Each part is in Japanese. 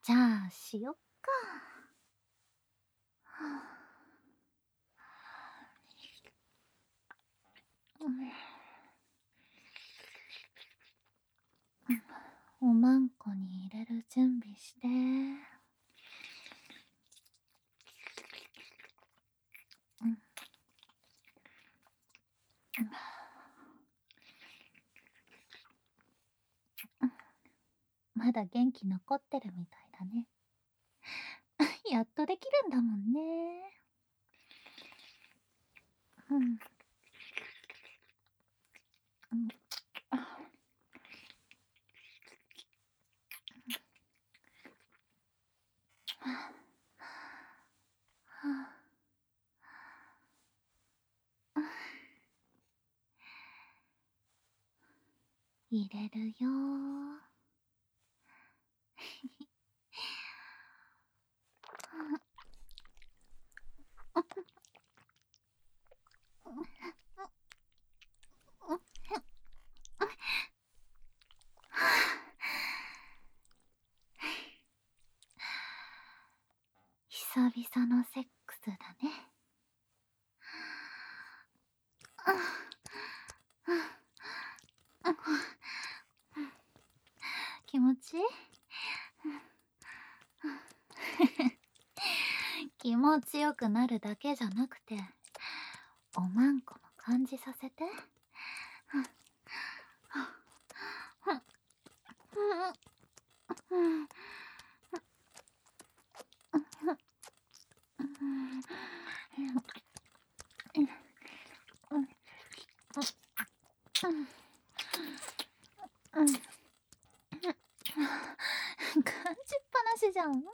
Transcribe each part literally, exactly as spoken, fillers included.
じゃあしよっか。おまんこに入れる準備して。まだ元気残ってるみたいだね。やっとできるんだもんね。うん。うん。入れるよー。久々のセックスだね。気持ちいい？気持ちよくなるだけじゃなくて、おまんこも感じさせて。感じっぱなしじゃん。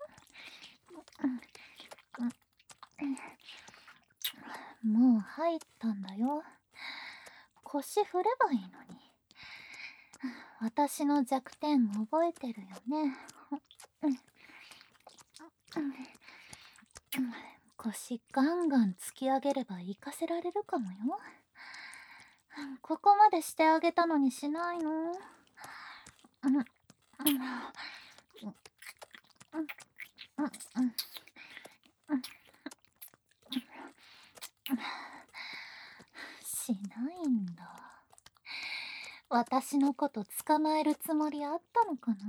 もう入ったんだよ。腰振ればいいのに。私の弱点覚えてるよね。腰ガンガン突き上げれば行かせられるかもよ。ここまでしてあげたのにしないの？しないんだ。私のこと捕まえるつもりあったのかな？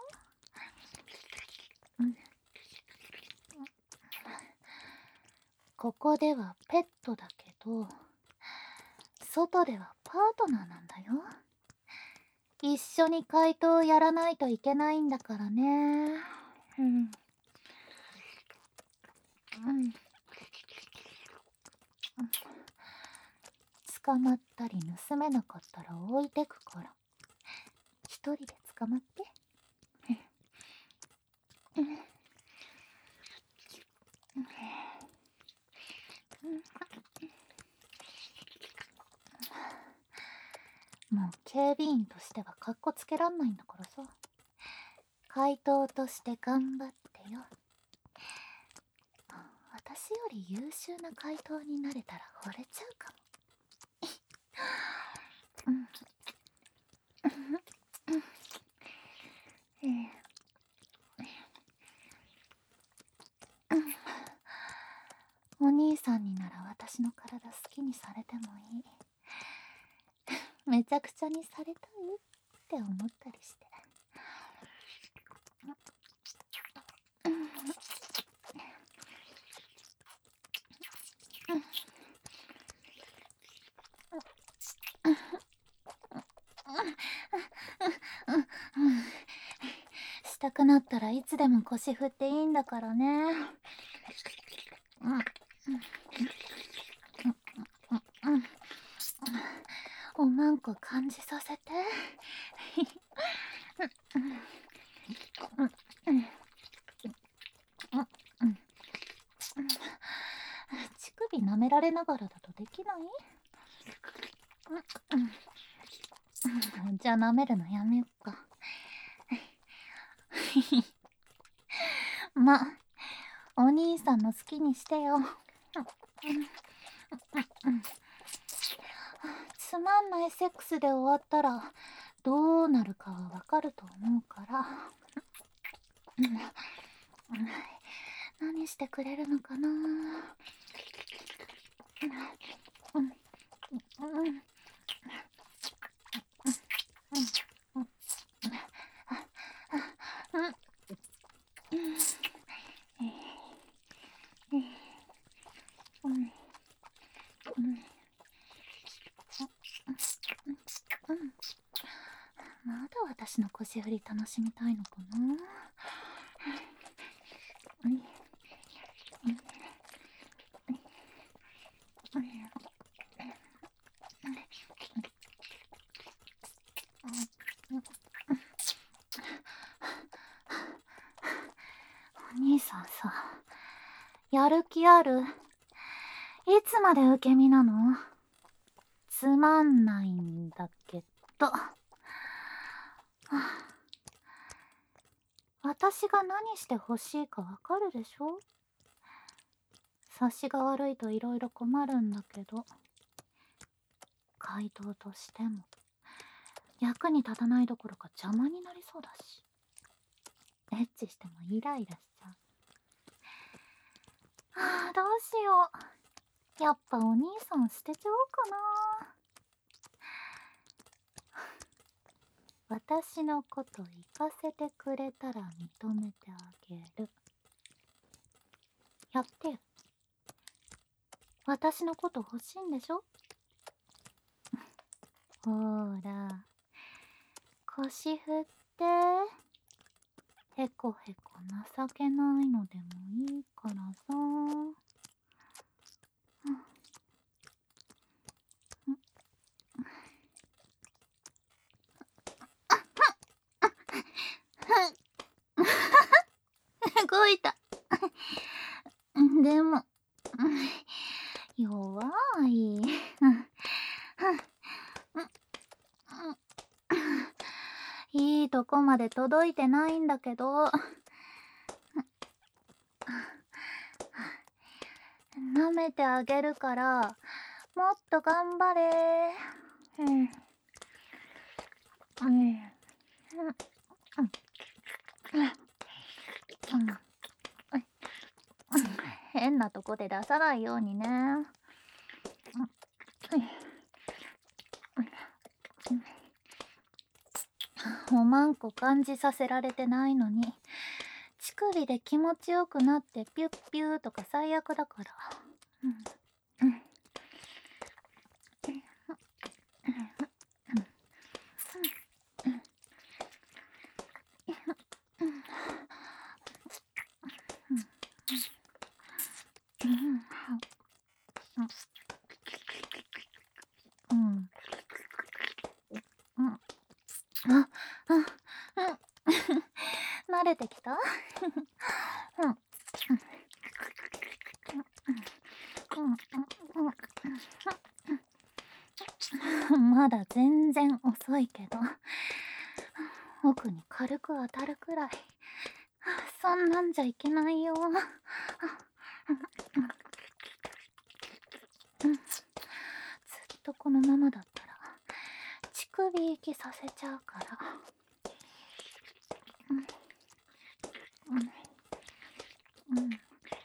ここではペットだけど、外ではパートナーなんだよ。一緒に怪盗をやらないといけないんだからね。うん。うん。捕まったり盗めなかったら置いてくから。一人で捕まって。もう警備員としてはカッコつけらんないんだからさ。怪盗として頑張ってよ。私より優秀な怪盗になれたら惚れちゃうかも。お兄さんになら私の体好きにされてもいい。めちゃくちゃにされたいって思ったりして。したくなったらいつでも腰振っていいんだからね。おまんこ感じさせて。乳首舐められながらだとできない？じゃあ舐めるのやめよっか。ま、お兄さんの好きにしてよ。つまんないセックスで終わったらどうなるかはわかると思うから。 うん、何してくれるのかな。うんうんうんうんまだ私の腰振り楽しみたいのかな。お兄さんさ、やる気ある？いつまで受け身なの？つまんないんだけど。私が何してほしいかわかるでしょ？察しが悪いといろいろ困るんだけど、回答としても役に立たないどころか邪魔になりそうだし、エッチしてもイライラしちゃう。はあ、どうしよう。やっぱお兄さん捨てちゃおうかな。私のこと行かせてくれたら認めてあげる。やってよ。私のこと欲しいんでしょ？ほーら、腰振って。へこへこ情けないのでもいいからさ。動いた。でも、弱い。いいとこまで届いてないんだけど。舐めてあげるから、もっと頑張れ。うん。うん。変なとこで出さないようにね。おまんこ感じさせられてないのに、乳首で気持ちよくなってピュッピューとか最悪だから。うんうんうんうんああ慣れてきた？まだ全然遅いけど、奥に軽く当たるくらい。そんなんじゃいけないよ。ずっとこのままだったら乳首息させちゃうから。うんうんうん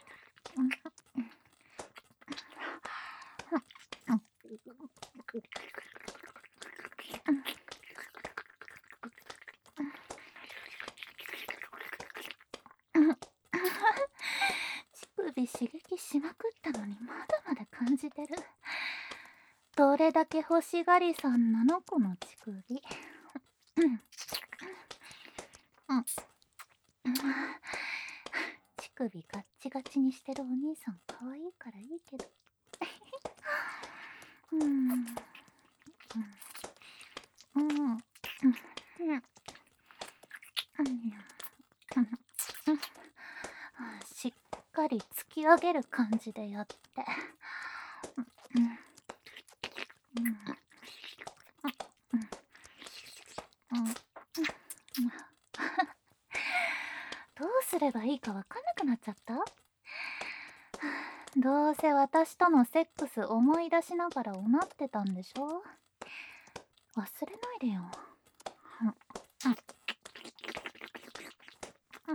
乳首刺激しまくったのにまだまだ感じてる。どれだけ欲しがりさんなのこの乳首。うんうん乳首ガッチガチにしてるお兄さん可愛いからいいけど。うんうんうんうんうんしっかり突き上げる感じでやって。うんうんどうすればいいかわかんなくなっちゃった？どうせ私とのセックス思い出しながらおなってたんでしょ？忘れないでよ。 うん。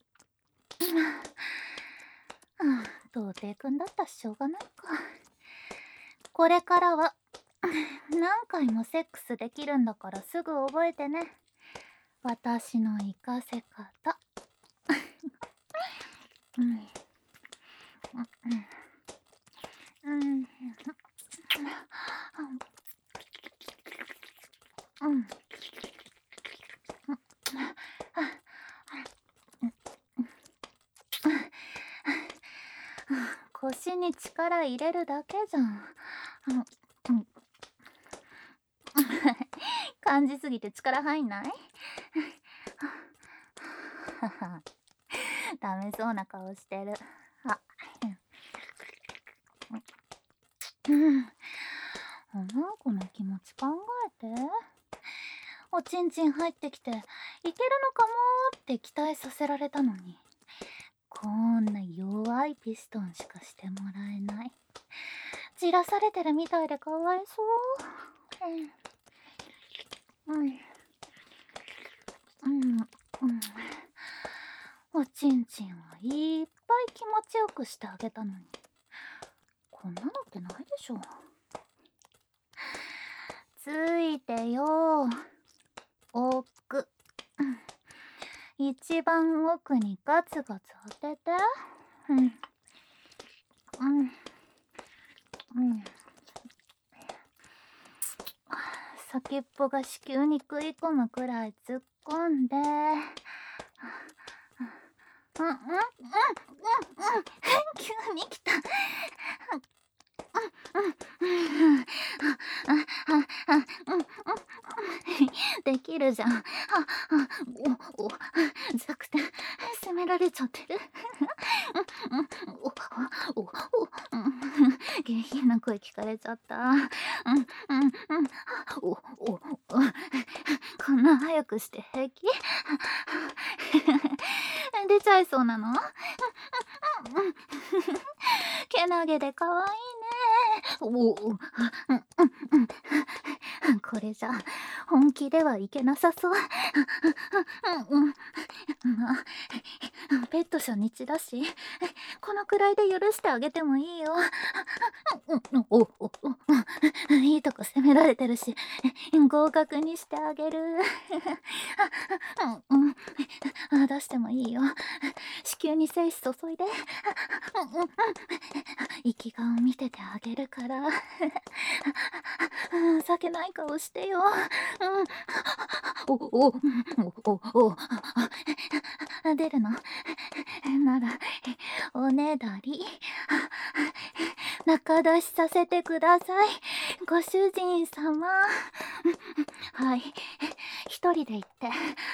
童貞くんだったらしょうがないか。これからは何回もセックスできるんだからすぐ覚えてね。私の活かせ方。うん。うん。うん。うん。腰に力入れるだけじゃん。うん。感じすぎて力入んない？ダメそうな顔してる。あ、うん。女の子の気持ち考えて。おちんちん入ってきていけるのかもーって期待させられたのに、こんな弱いピストンしかしてもらえない。じらされてるみたいでかわいそう。うん。うん。うん。うん。おちんちんはいっぱい気持ちよくしてあげたのに、こんなのってないでしょ。ついてよ。奥。一番奥にガツガツ当てて。うん。うん。うん。先っぽが子宮に食い込むくらい突っ込んで。うん。うん。うん。うん。うん。急に来た。できるじゃん。お、お、弱点責められちゃってる。お、お、お、下品な声聞かれちゃった。うん、うん、うん。お、お、こんな早くして平気？出ちゃいそうなの？けなげでかわいいね。おお、これじゃ本気ではいけなさそう。まあ、ペット初日だし、このくらいで許してあげてもいいよ。おおお、いいとこ責められてるし、合格にしてあげる。出してもいいよ。子宮に精子注いで。生き顔見ててあげるから。情けない顔してよ。おおおおお、出るのならおねだり仲出しさせてください、ご主人様。はい、一人で行って。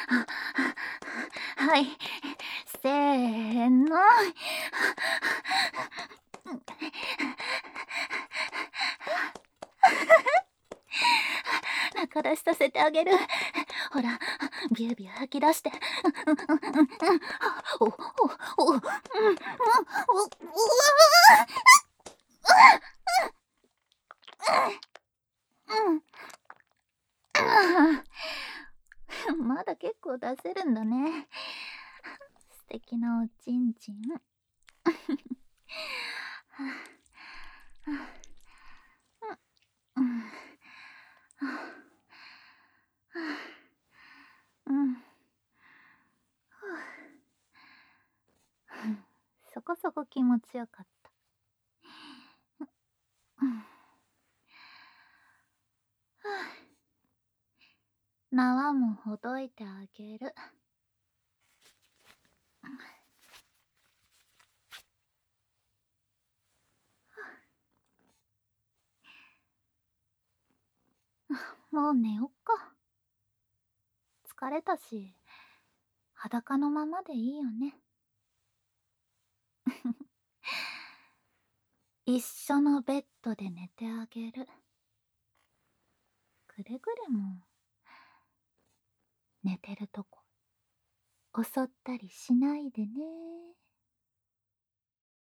はい、せーの。仲出しさせてあげる。ほら、ビュービュー吐き出して。お、お、お、お、うん、お、お、うん。まだ結構出せるんだね。素敵なおちんちん。うん。そこそこ気持ちよかった。縄もほどいてあげる。もう寝よっか。疲れたし、裸のままでいいよね。一緒のベッドで寝てあげる。くれぐれも寝てるとこ襲ったりしないでね。